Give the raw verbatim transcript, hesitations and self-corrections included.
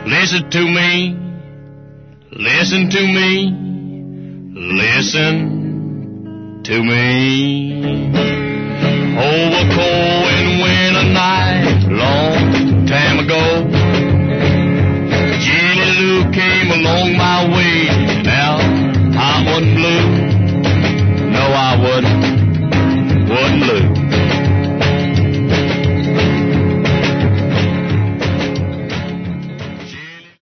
Listen to me, listen to me, listen to me. Over cold and winter night, long time ago, Jenny Lou came along my